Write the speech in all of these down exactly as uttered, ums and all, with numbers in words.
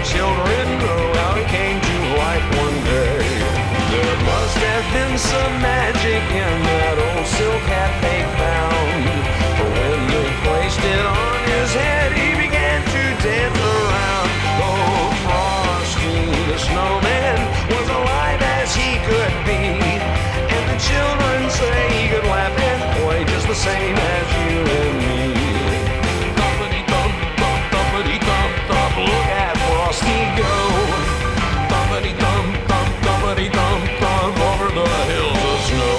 children grow out, it came to life one day. There must have been some magic in that old silk hat they found, for when they placed it on his head, he began to dance around. Oh, Frosty the Snowman was alive as he could be, and the children say he could laugh and play just the same as you and me. Thumpity-thump, thump, thumpity-thump, thump, look at Frosty go. Thumpity-thump, thump, thumpity-thump, thump, over the hills of snow.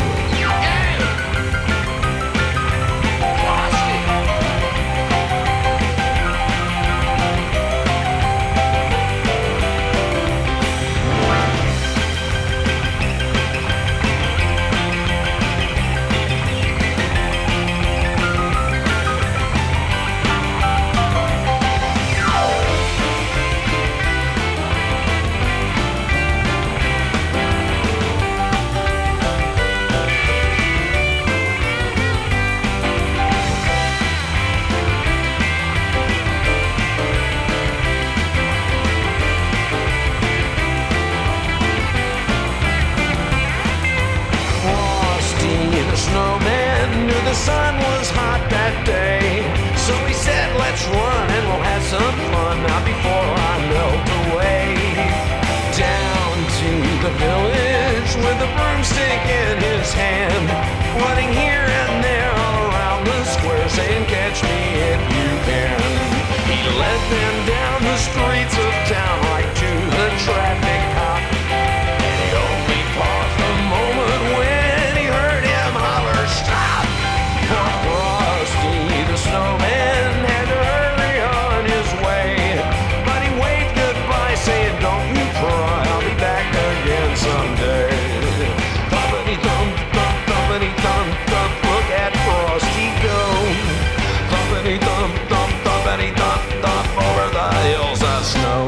Snowman knew the sun was hot that day, so he said, let's run and we'll have some fun now before I melt away. Down to the village with a broomstick in his hand, running here and there all around the square, saying, catch me if you can. He led them down the streets of town right to the traffic cop, and he only paused a moment when he heard him holler, stop! For Frosty the Snowman had to hurry on his way, but he waved goodbye saying, don't you cry, I'll be back again someday. Thumpity-thump, thump, thumpity-thump, thump, look at Frosty go. Thumpity-thump, thump, thumpity-thump, thump, over the hills of snow.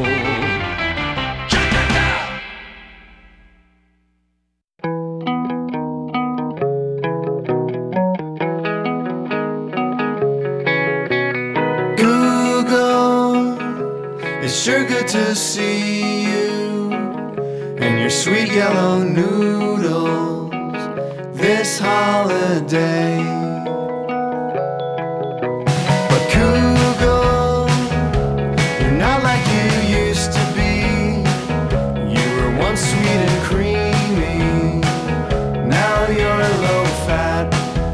It's sure good to see you and your sweet yellow noodles this holiday. But Google, you're not like you used to be. You were once sweet and creamy, now you're low fat.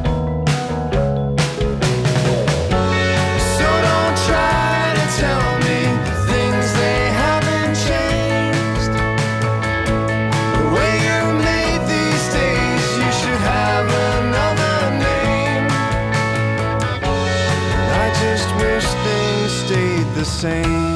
So don't try to tell me things they haven't changed. The way you're made these days, you should have another name. I just wish things stayed the same.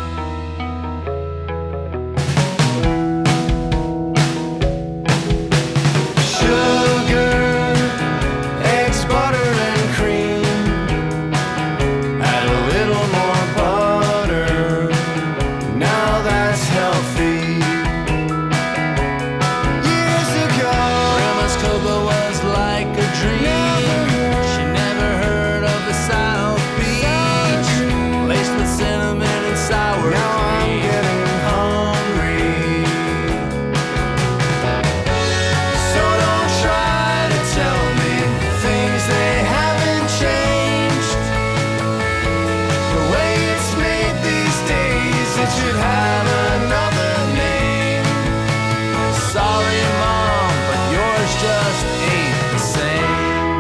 Sugar, eggs, butter, and cream. Add a little more butter. Now that's healthy. Years ago, Grandma's cocoa was like a dream. She never heard of the South Beach, laced with cinnamon and sour cream. Now I'm getting hungry. So don't try to tell me things they haven't changed. The way it's made these days, it should have another name. Sorry, Mom, but yours just ain't the same.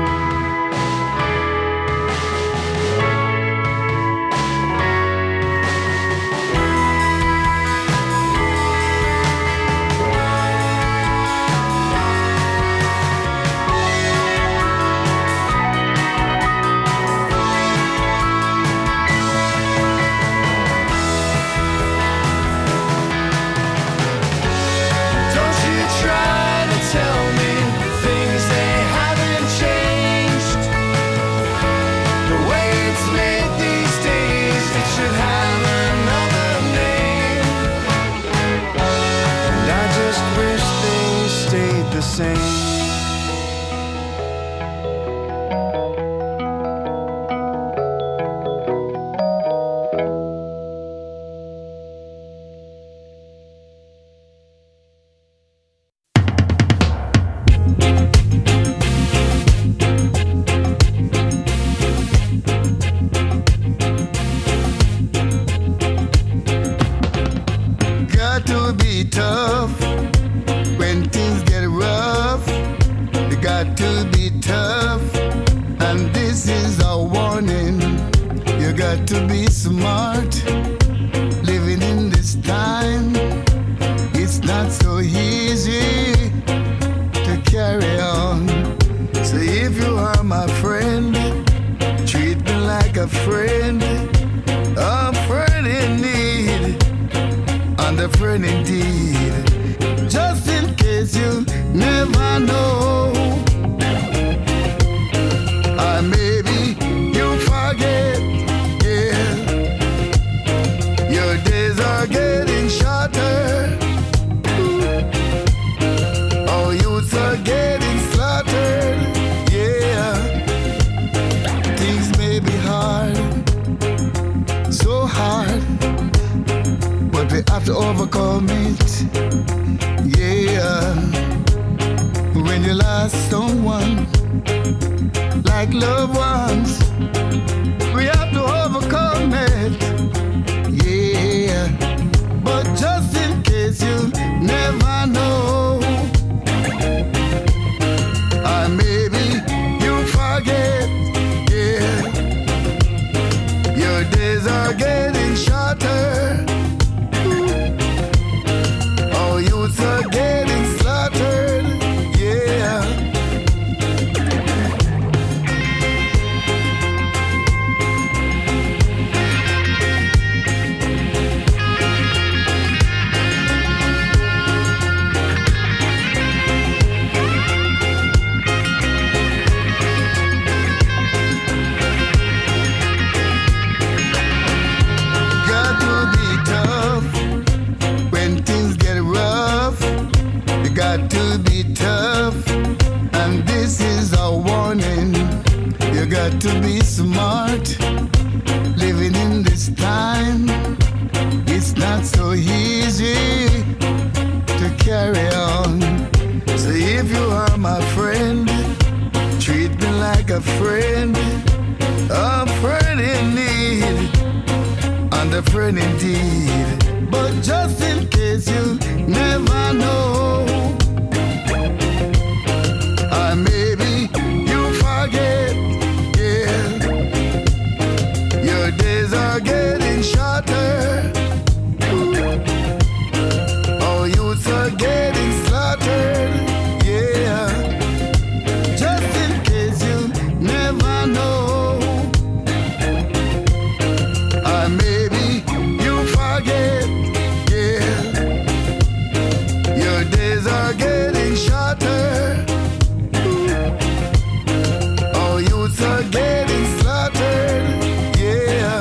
Don't you try to tell me things they haven't changed. The way it's made these days, it should have another name. And I just wish things stayed the same. smart. Living in this time, it's not so easy to carry on. So if you are my friend, treat me like a friend, a friend in need, and a friend indeed. Just in case you never know, or maybe you forget, yeah. Your days are getting shorter. Oh, youths are getting slaughtered, yeah. Things may be hard, so hard, but we have to overcome it, yeah. When you lost someone, like loved ones, we have to overcome it, yeah. But just in case you never know, or maybe you forget, yeah. Your days are getting shorter. Oh, youths are getting slaughtered, yeah. Got to be tough when things get rough. You got to be tough, and this is a warning. You got to be smart. Living in this time, it's not so easy to carry on. So if you are my friend, treat me like a friend, a friend in need, and a friend indeed. But just in case you never know, or maybe you forget, yeah. Your days are getting shorter. Oh, youths are getting slaughtered, yeah. Just in case you never know, or maybe you forget, yeah. Your days are getting shorter. Oh, youths are getting slaughtered, yeah.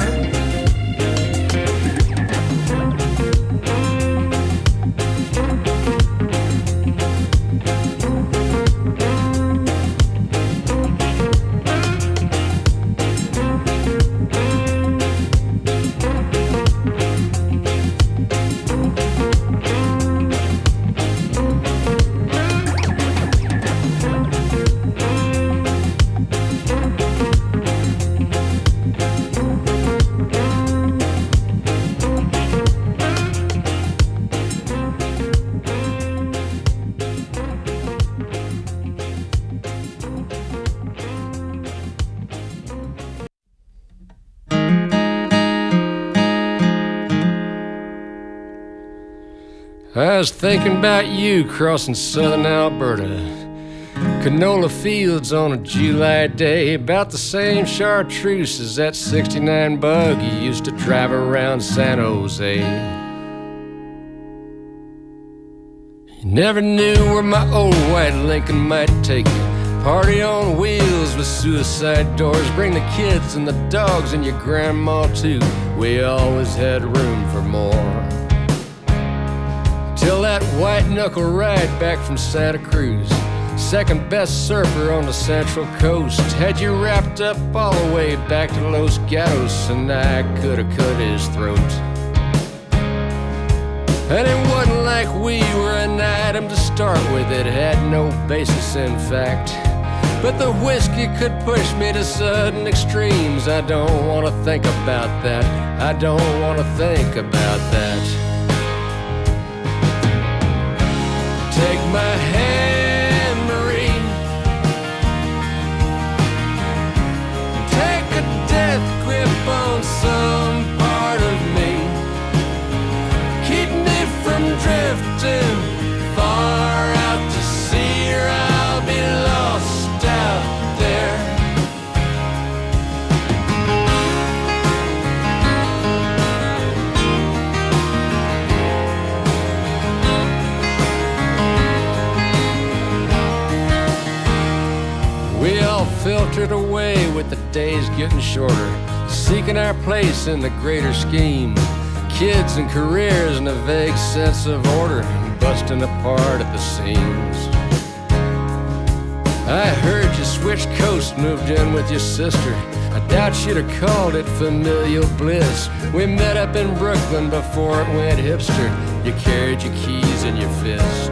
I was thinking about you crossing southern Alberta, canola fields on a July day, about the same chartreuse as that sixty-nine bug you used to drive around San Jose. You never knew where my old white Lincoln might take you. Party on wheels with suicide doors, bring the kids and the dogs and your grandma too. We always had room for more. Till that white knuckle ride back from Santa Cruz, second best surfer on the Central Coast, had you wrapped up all the way back to Los Gatos, and I coulda cut his throat. And it wasn't like we were an item to start with, it had no basis in fact. But the whiskey could push me to sudden extremes. I don't wanna think about that, I don't wanna think about that. Take my hand, Marie. Take a death grip on some filtered away with the days getting shorter, seeking our place in the greater scheme. Kids and careers and a vague sense of order, busting apart at the seams. I heard you switched coast, moved in with your sister. I doubt you'd have called it familial bliss. We met up in Brooklyn before it went hipster. You carried your keys in your fist.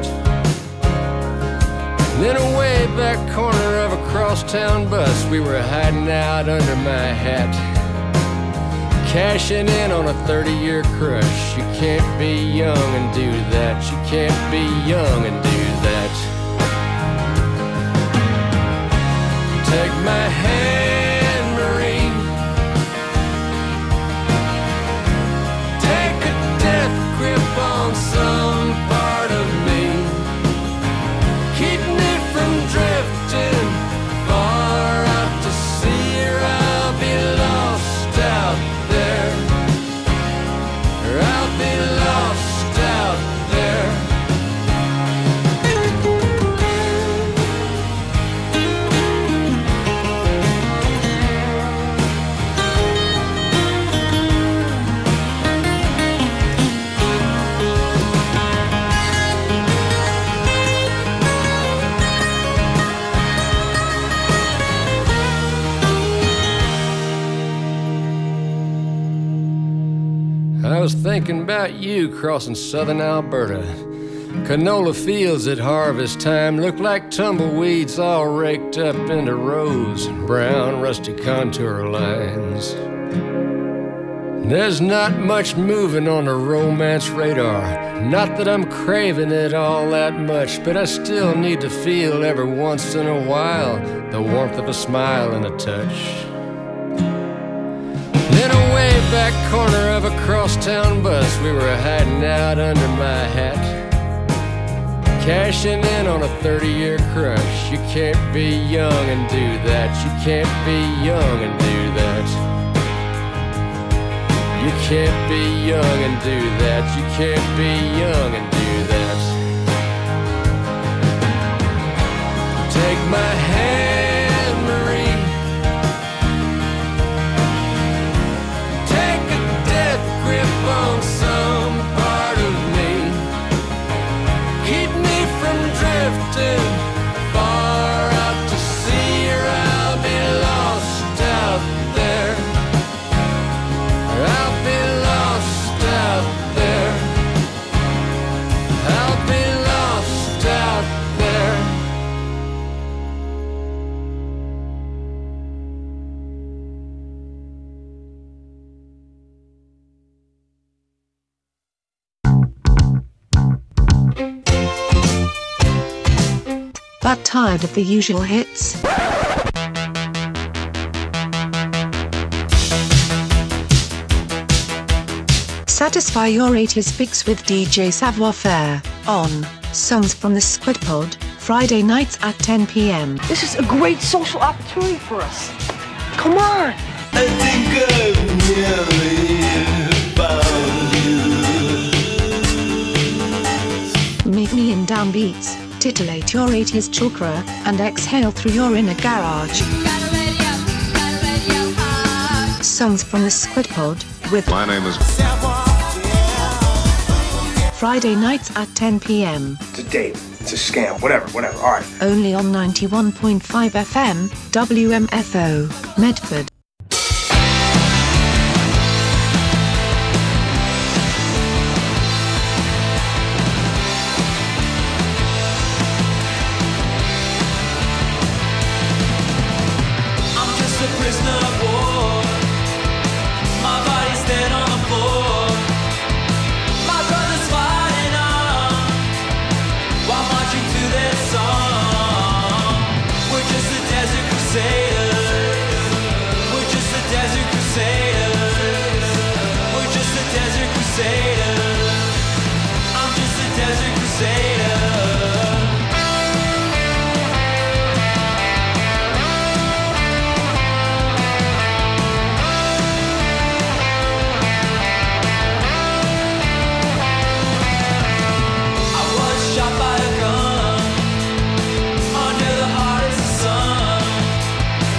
And in a way back corner of a crosstown bus, we were hiding out under my hat, cashing in on a thirty-year crush. You can't be young and do that. You can't be young and do that. Take my hand, Marie. Take a death grip on some part of me. Keep me from drifting far out to sea, or I'll be lost out there. Or I'll be lost out there. I was thinking about you crossing southern Alberta. Canola fields at harvest time look like tumbleweeds all raked up into rows, brown rusty contour lines. There's not much moving on the romance radar. Not that I'm craving it all that much, but I still need to feel every once in a while the warmth of a smile and a touch. In a way back corner of a crosstown bus, we were hiding out under my hat, cashing in on a thirty-year crush. You can't be young and do that. You can't be young and do that. You can't be young and do that. You can't be young and do that. Take my hand, Marie. Take a death grip on some part of me. Keep me from drifting far out to sea, or I'll be lost out there. Or I'll be lost out there. I'll be lost out there. But tired of the usual hits? Satisfy your eighties fix with D J Savoir Faire on Songs from the Squid Pod, Friday nights at ten p m. This is a great social opportunity for us. Come on! I think I've nearly found you. Meet me in downbeats, titillate your eighties chakra, and exhale through your inner garage. Songs from the Squid Pod with My name is Friday nights at ten p m. It's a date. It's a scam. Whatever, whatever. All right. Only on ninety-one point five F M, W M F O, Medford. I'm just a prisoner of war. My body's dead on the floor. My brother's fighting on while marching to their song. We're just the desert crusaders. We're just the desert crusaders. We're just the desert crusaders. I'm just a desert crusader. I was shot by a gun under the heart of the sun.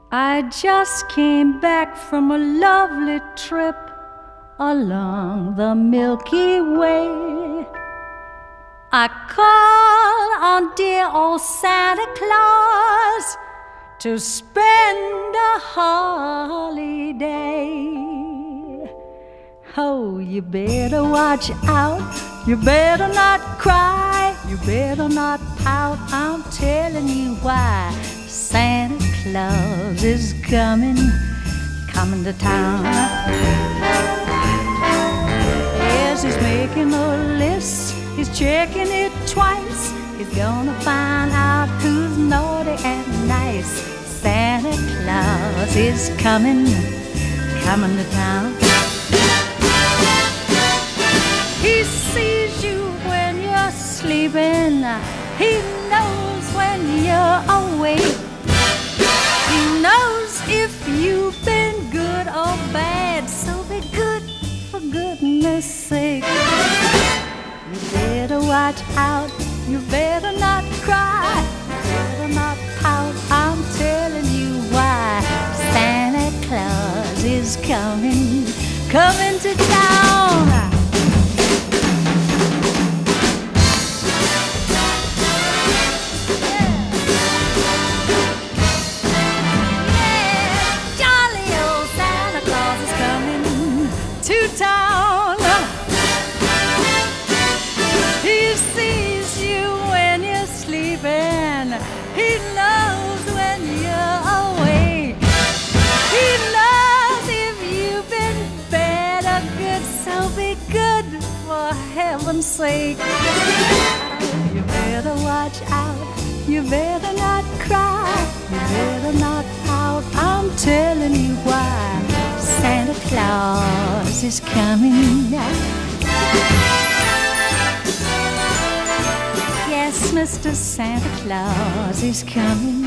I just came back from a lovely trip along the Milky Way. I called on dear old Santa Claus to spend a holiday. Oh, you better watch out, you better not cry, you better not pout, I'm telling you why. Santa Claus is coming, coming to town. Yes, he's making a list, he's checking it twice. He's gonna find out who's naughty and nice. Santa Claus is coming, coming to town. He sees you when you're sleeping, he knows when you're awake. He knows if you've been good or bad, so be good for goodness sake. You better watch out, you better not cry, you better not pout, I'm telling you why. Santa Claus is coming, coming to town. Town. He sees you when you're sleeping, he knows when you're awake. He knows if you've been bad or good, so be good for heaven's sake. You better watch out, you better not cry, you better not pout, I'm telling you why. Santa Claus is coming. Yes, Mister Santa Claus is coming.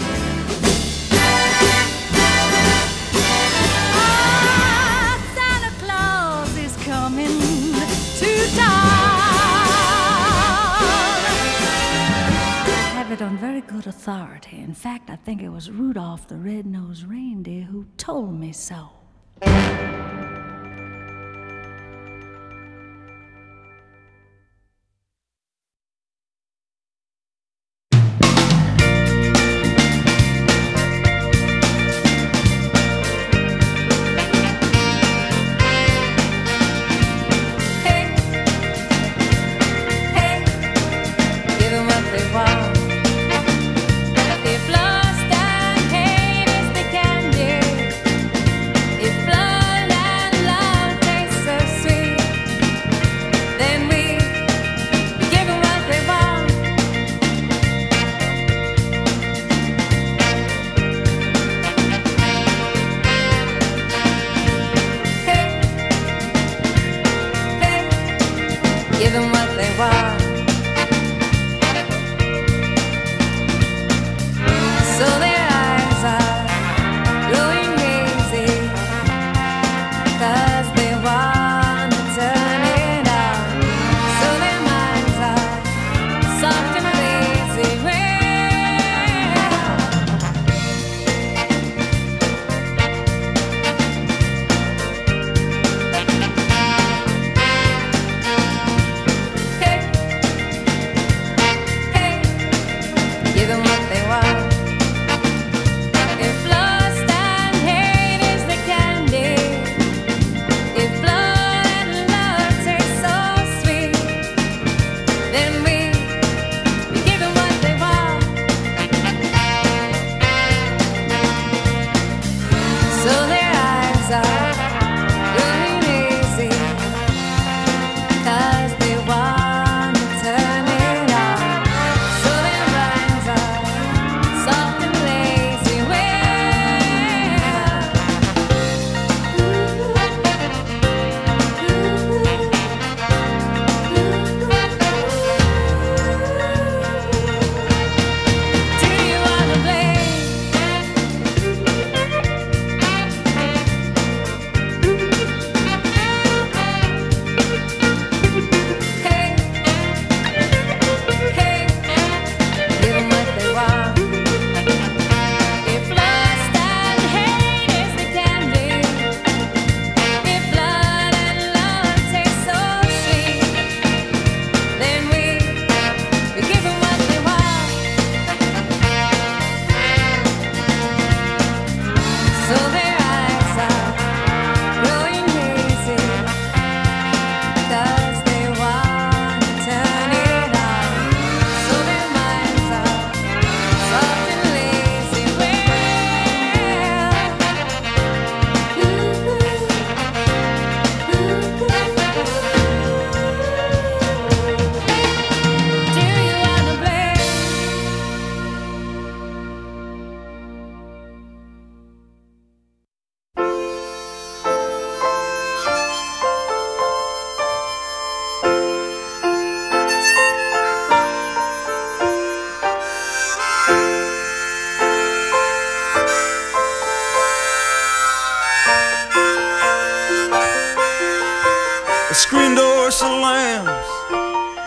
Ah, Santa Claus is coming to town. I have it on very good authority. In fact, I think it was Rudolph the Red-Nosed Reindeer who told me so. Hey,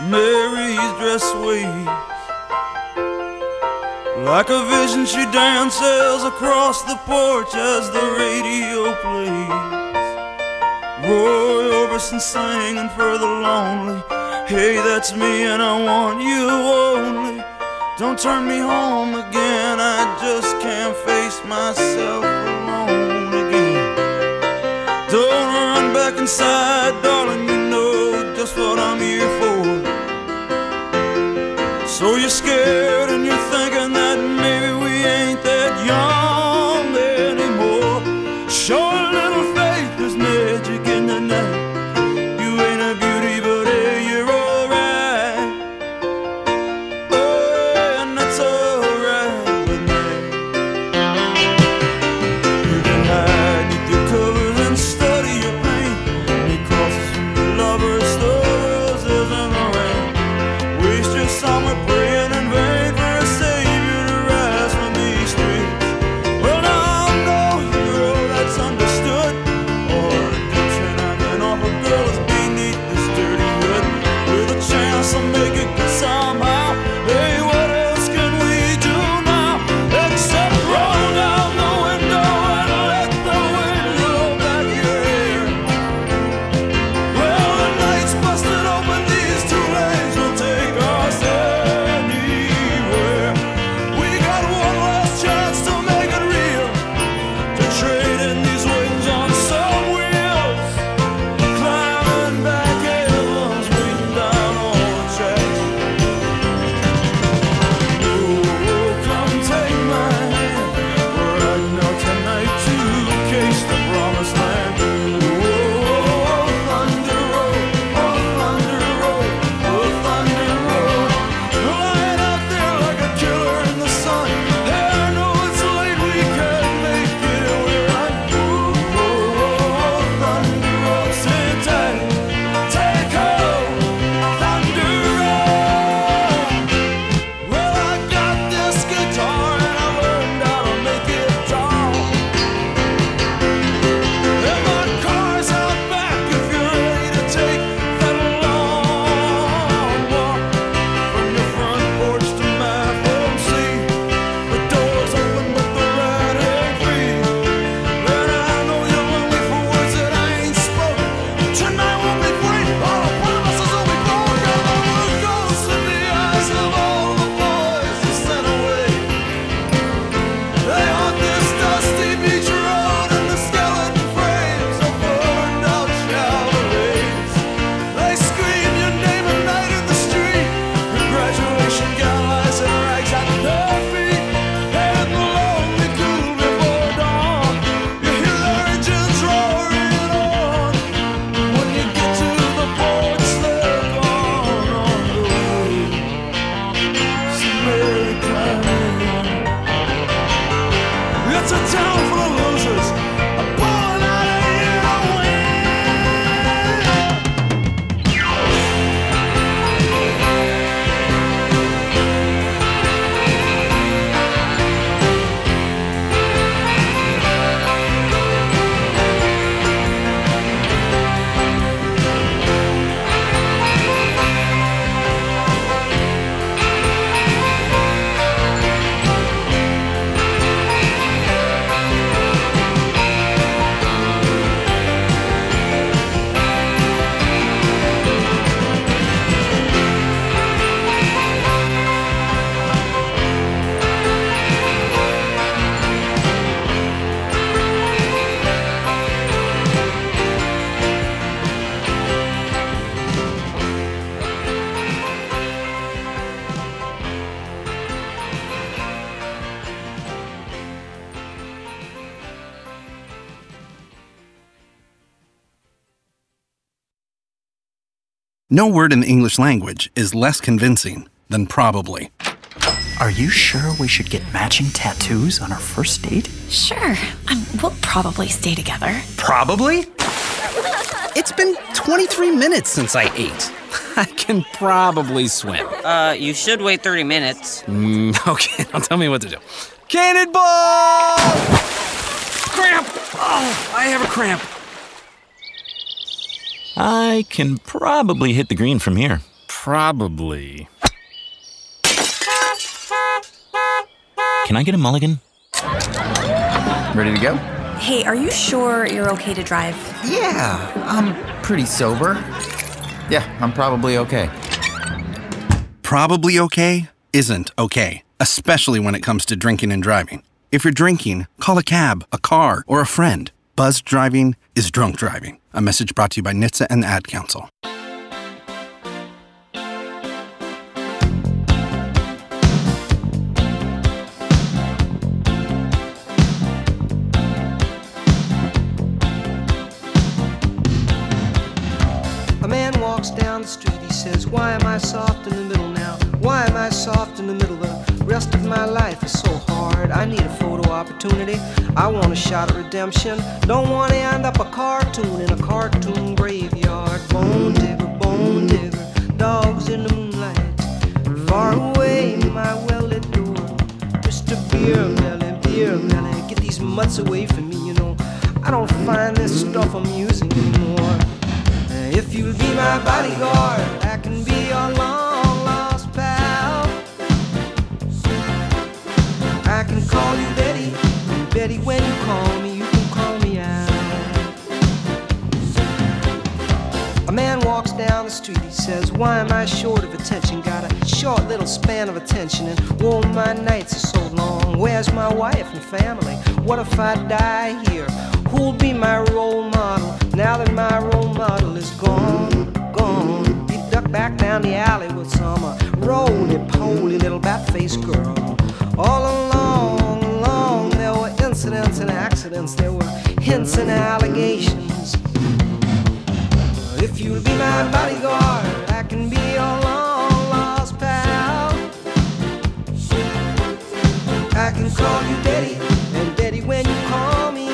Mary's dress waves. Like a vision she dances across the porch as the radio plays. Roy Orbison singing for the lonely. Hey, that's me and I want you only. Don't turn me home again, I just can't face myself alone again. Don't run back inside, darling, you know just what I'm here for. So you're scared and you're thinking that maybe we ain't that young anymore. Show a little faith, there's magic in the night. You ain't a beauty, but hey, you're alright. Oh, and that's alright with me. You can hide neath your covers and study your pain. Make crosses from your lovers, the roses and the rain. Waste your summer praying in vain for a savior to rise from these streets. Well, now I'm no hero, that's understood. Or redemption I can offer, girl, is beneath this dirty hood. With a chance to make it good somehow. Hey, what else can we do now? Except roll down the window and let the wind blow back your hair. Well, the night's busted open, these two lanes will take us anywhere. We got one last chance to make it real, to trade in these wings on some wheels. Climbing back hills, waiting down on the tracks. Oh, come take my hand. We're riding out tonight to case the promised land. Oh, Thunder Road, oh, Thunder Road, oh, Thunder Road. Lying out there like a killer in the sun. Hey, I know it's late, we can't make it, we're on. Oh, Thunder Road, sit tight, take hold, Thunder Road. Well, I got this guitar and I learned how to make it tall. And my car's out back if you're ready to take that long walk from your front porch to my front seat. The door's open but the ride ain't free. And I know you're lonely for words that I ain't spoken. Tonight won't be free, all the promises will be broken. There were ghosts in the eyes of all the boys you sent away. They haunt this dusty beach road and the skeleton frames of burned out Chevrolets. They scream your name at night in the street. Your graduation gown lies in rags at their feet. And the lonely cool before dawn. You hear the engines roaring on. When you get to the porch, they're gone on the way. So Mary climbing on. It's a town full of losers. I'm pulling out of here to win. No word in the English language is less convincing than probably. Are you sure we should get matching tattoos on our first date? Sure. Um, we'll probably stay together. Probably? It's been twenty-three minutes since I ate. I can probably swim. Uh, you should wait thirty minutes. Mm, okay, now tell me what to do. Cannonball! Cramp! Oh, I have a cramp. I can probably hit the green from here. Probably. Can I get a mulligan? Ready to go? Hey, are you sure you're okay to drive? Yeah, I'm pretty sober. Yeah, I'm probably okay. Probably okay isn't okay, especially when it comes to drinking and driving. If you're drinking, call a cab, a car, or a friend. Buzzed driving is drunk driving. A message brought to you by N H T S A and the Ad Council. A man walks down the street, he says, why am I soft in the middle now? Why am I soft in the middle? The rest of my life is so hard. I need a photo opportunity. I want a shot at redemption. Don't want to end up a cartoon in a cartoon graveyard. Bone digger, bone digger, dogs in the moonlight. Far away, my well-lit door. Mister Beer Melly, Beer Melly, get these mutts away from me, you know. I don't find this stuff amusing anymore. If you'll be my bodyguard, I can be your long lost pal. I can call you Betty, and Betty, when you call me, you can call me out. A man walks down the street, he says, why am I short of attention? Got a short little span of attention, and whoa, my nights are so long. Where's my wife and family? What if I die here? Who'll be my role model now that my role model is gone, gone? He ducked back down the alley with some uh, roly-poly little bat-faced girl. All along, along, there were incidents and accidents, there were hints and allegations. If you'll be my bodyguard, I can be your long-lost pal. I can call you Daddy, and Daddy, when you call me,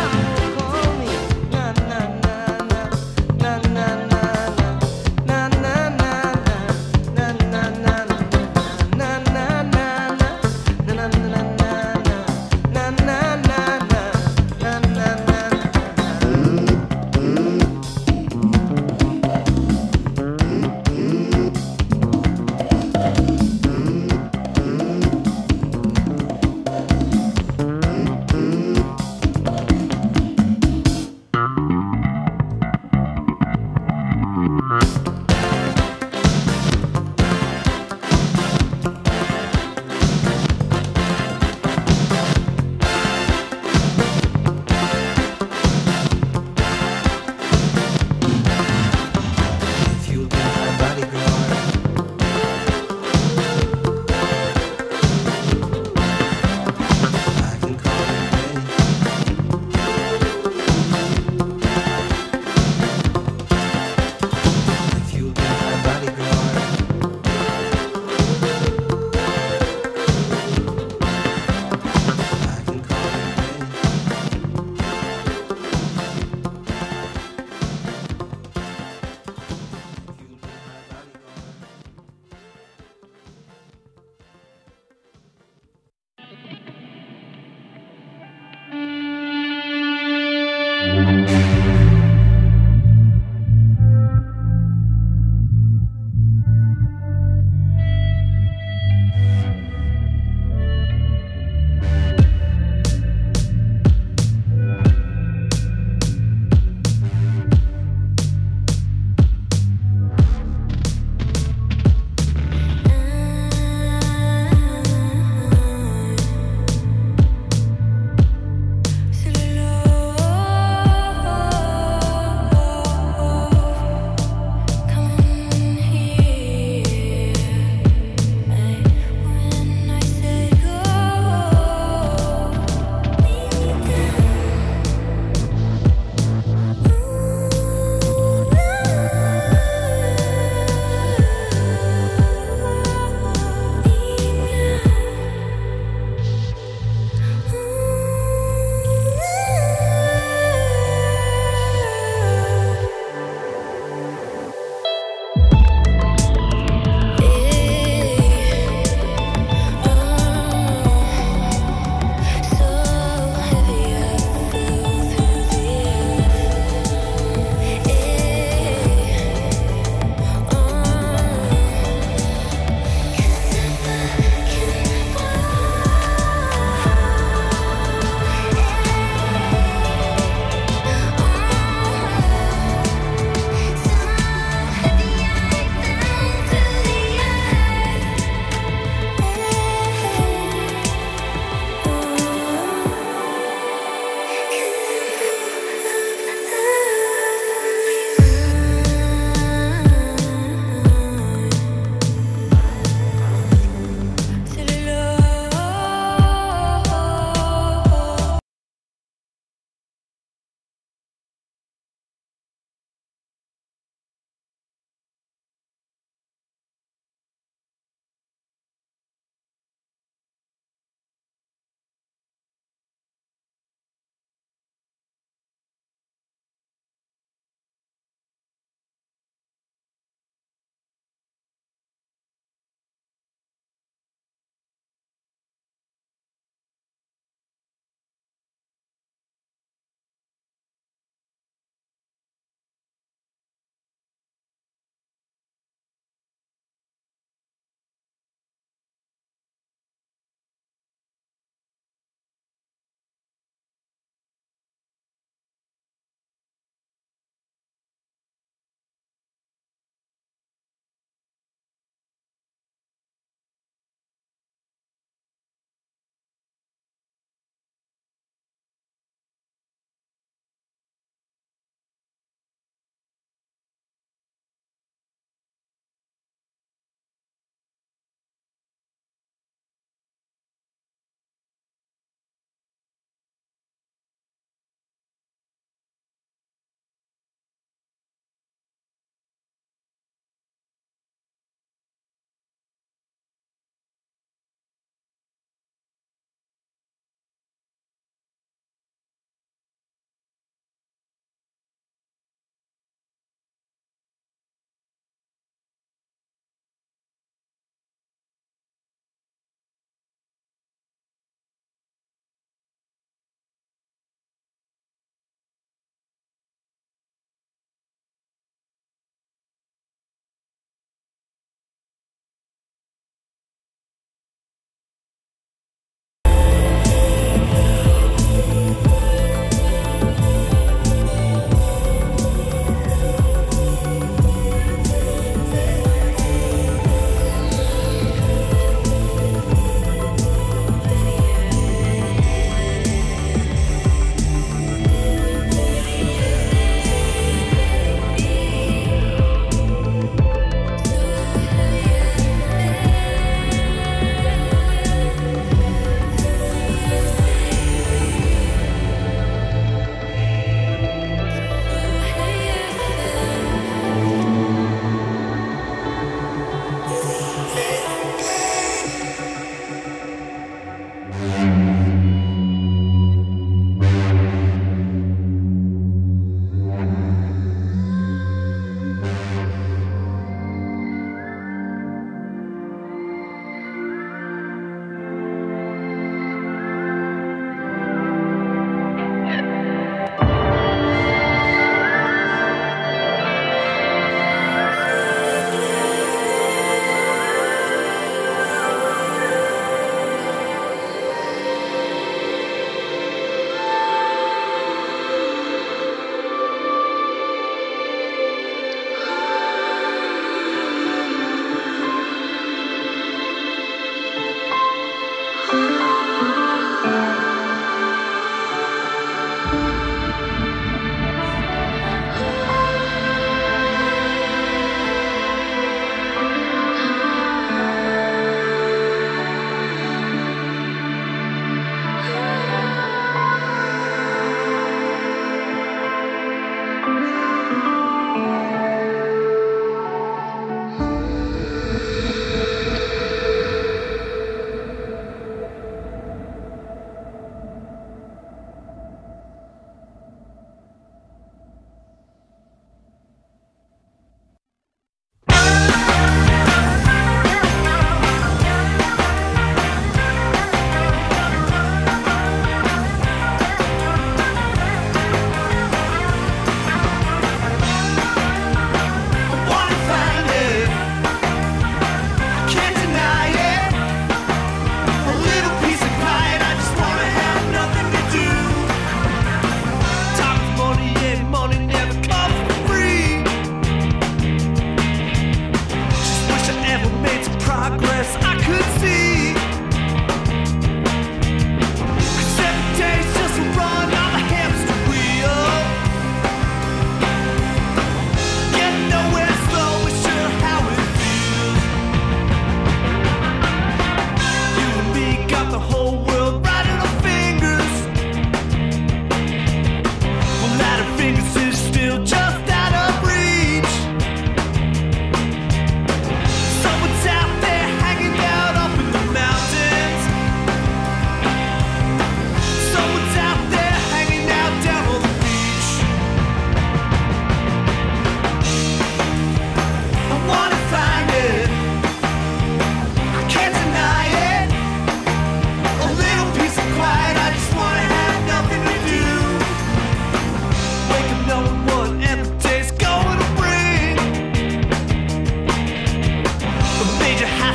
na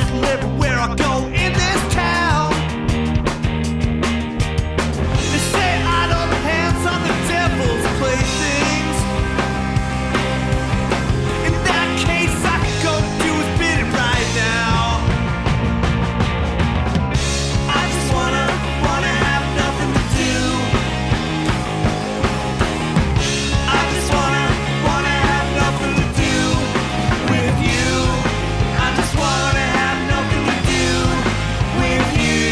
people everywhere I go in this town. They say idle hands on the devil's playthings. In that case, I could go do his bidding right now. I just wanna, wanna have nothing to do. I just wanna, wanna have nothing to do with you. I just wanna have nothing to do with you.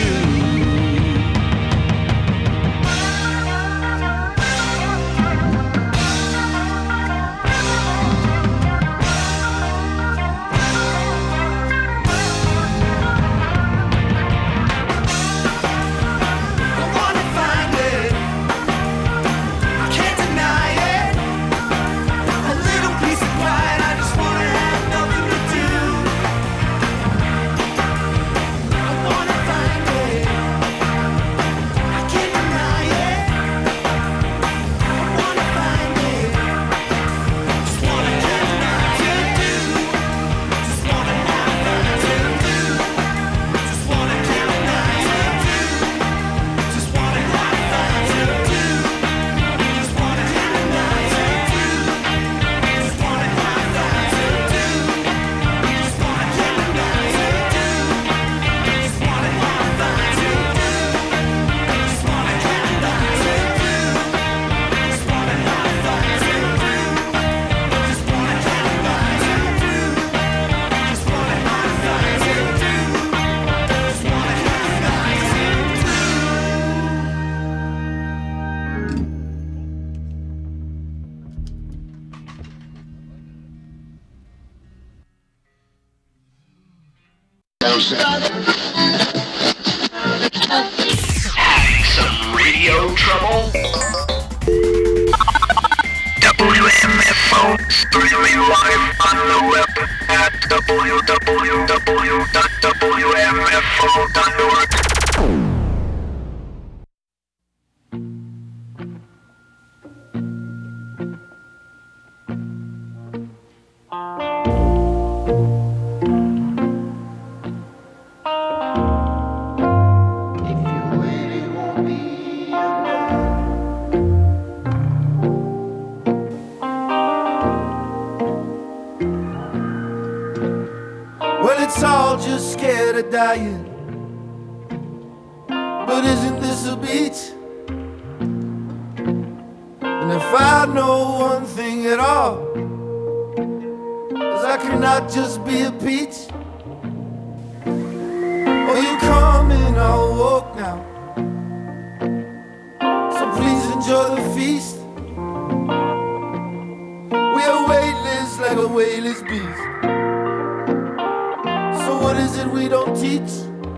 I wanna find it. I can't deny it. A little piece of quiet. I just wanna have nothing to do. I wanna find it. I can't deny it. I wanna find it. Just wanna have nothing to do. Just wanna have nothing to do. Just wanna have nothing to do. Just wanna have nothing to do. Just wanna have nothing to do. Just wanna have nothing to do. Just wanna have nothing to do. Just wanna have nothing to do. Just wanna have nothing to do. Just wanna have nothing to do. Just wanna have nothing to do. Just wanna have nothing to do. Just wanna have Some radio trouble? W M F O streaming live on the web at w w w dot w m f o dot org. Well, it's all just scared of dying. But isn't this a beach? And if I know one thing at all, is I cannot just be a peach. Oh, you coming, I'll walk now. So please enjoy the feast. We are weightless like a weightless beast. So what is it we don't teach?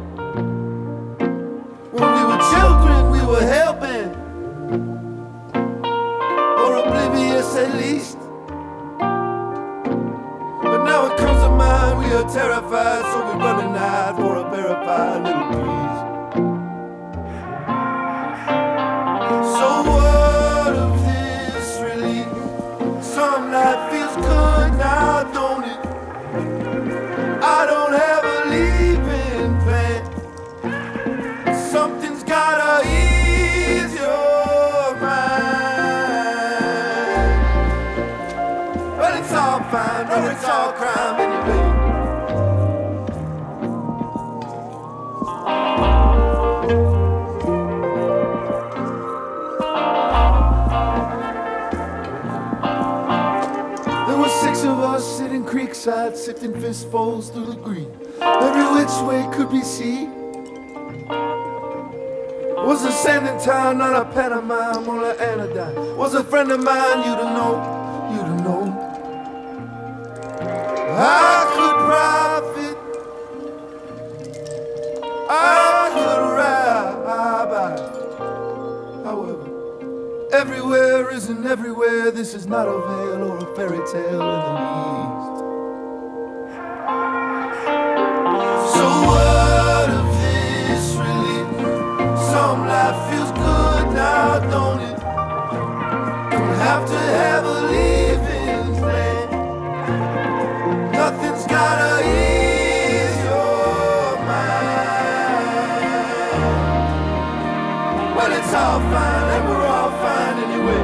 When we were children, we were hell-bent, or oblivious at least. But now it comes to mind, we are terrified, so we're running out for a verified little piece. So what of this really? Some life feels good now, don't it? I don't have a leaving plan. Something's gotta ease your mind. Well, it's all fine, or it's all crime anyway. There were six of us sitting creekside, sifting fistfuls through the green. Every which way could be seen. Was a sanding town, not a pantomime or an anodyne. Was a friend of mine, you to know, you to know. I could profit, I could ride. However, everywhere isn't everywhere. This is not a veil or a fairy tale in the East. So what of this really? Some life feels good now, don't it? Don't have to have a leaving plan. Nothing's gotta ease your it's all fine and we're all fine anyway.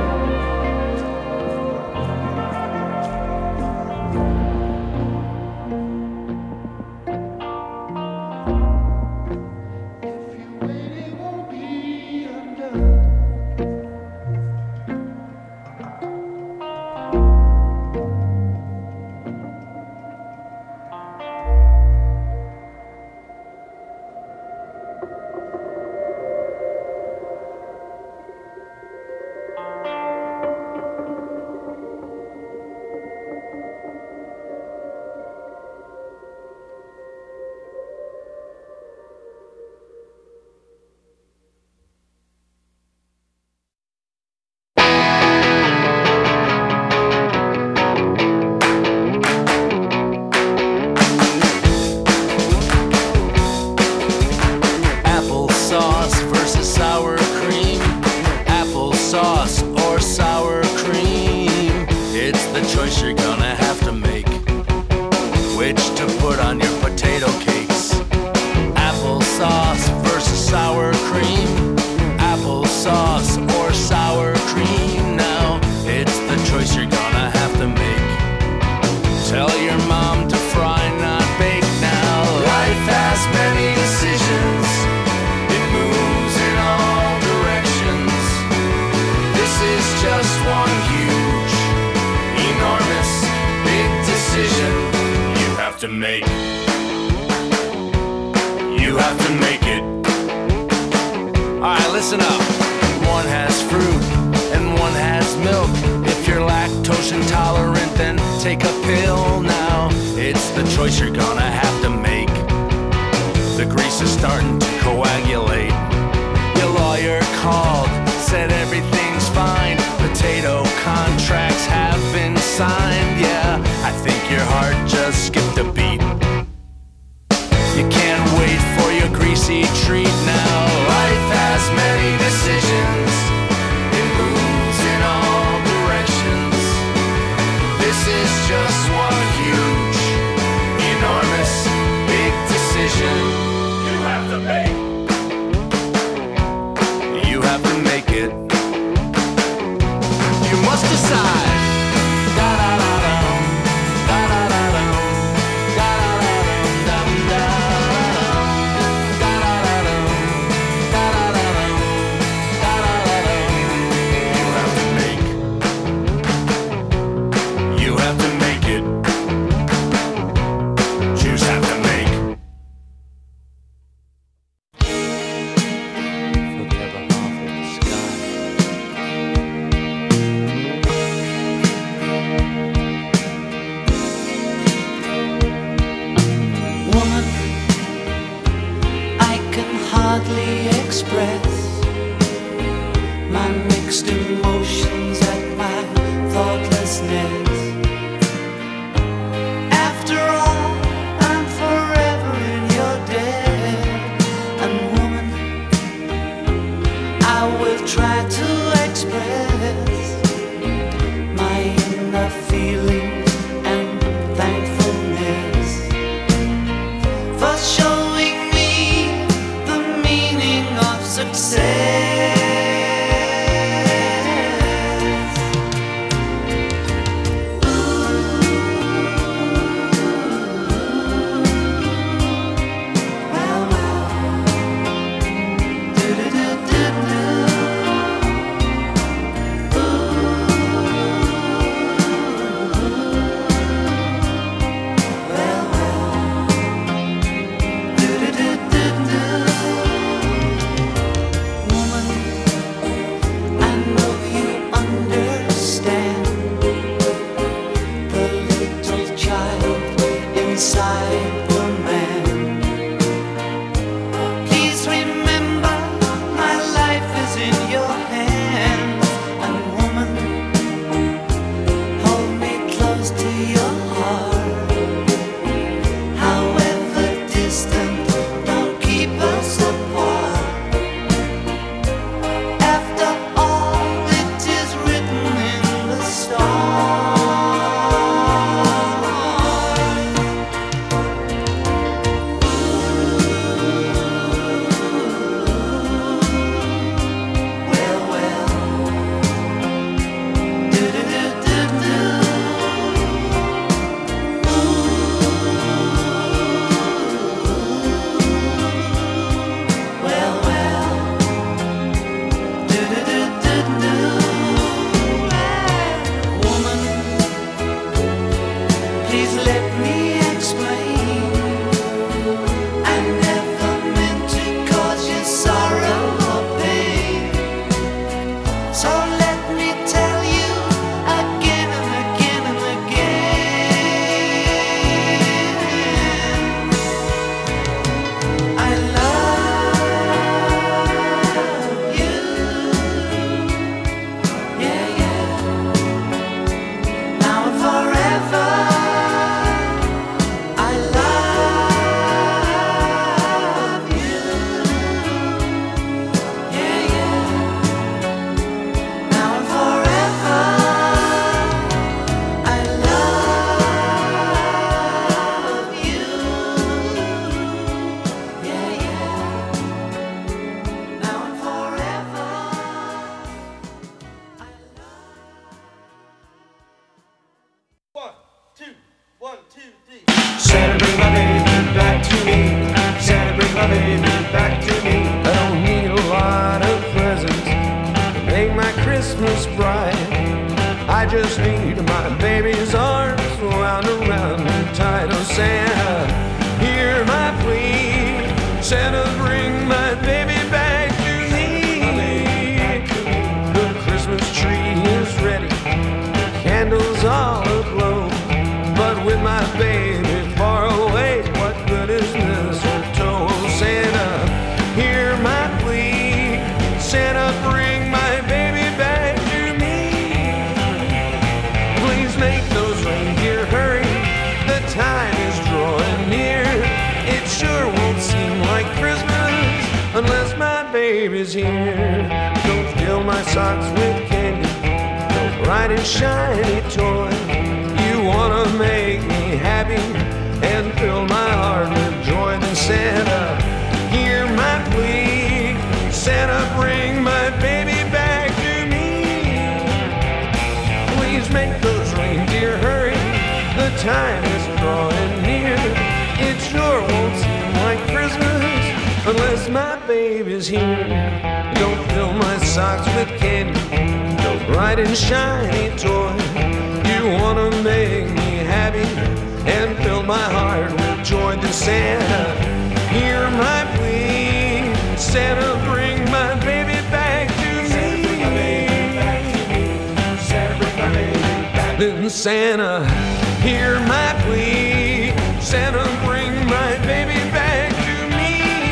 Santa, bring my baby back to me. Santa, bring my baby back to me. I don't need a lot of presents to make my Christmas bright. I just need my baby's arms wound around me tight. Oh, Santa, hear my plea. Santa, bring my baby back to me. The Christmas tree is ready, the candles all aglow. But with my baby far away, what good is mistletoe? Oh, Santa, hear my plea. Santa, bring my baby back to me. Please make those reindeer hurry, the time is drawing near. It sure won't seem like Christmas unless my baby's here. Don't fill my socks with candy, no bright and shiny toy. You wanna make me happy and fill my heart with joy. Then Santa, hear my plea. Santa, bring my baby back to me. Please make those reindeer hurry, the time is drawing near. It sure won't seem like Christmas unless my baby's here. Don't fill my socks with candy, no bright and shiny toy. You wanna make me happy and fill my heart with joy. Then Santa, hear my plea. Santa, bring my baby back to me. Then Santa, hear my plea. Santa, bring my baby back to me.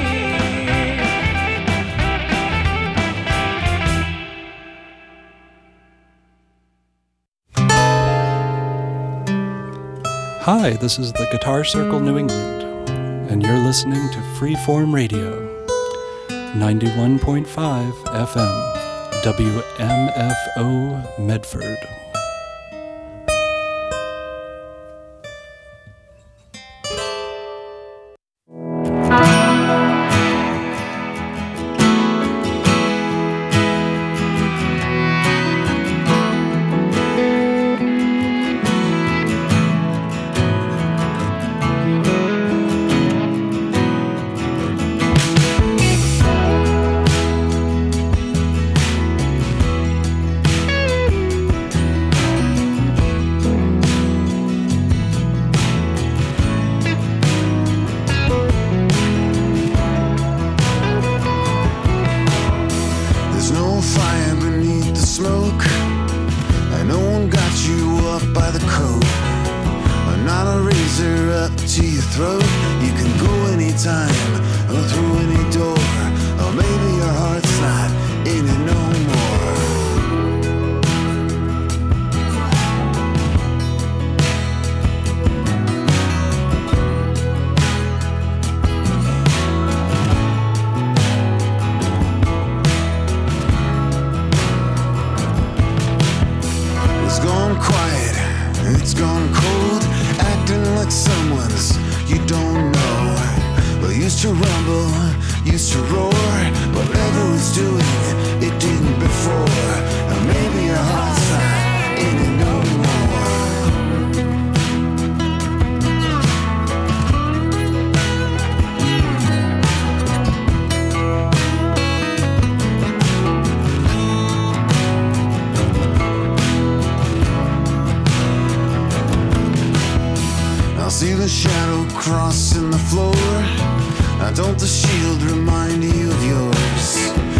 Hi, this is the Guitar Circle New England, and you're listening to Freeform Radio, ninety-one point five F M, W M F O Medford.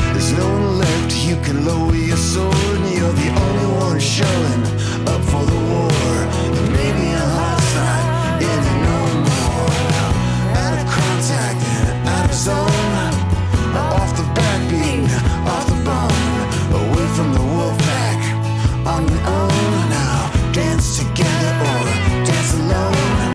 Lower your sword and you're the only one showing up for the war.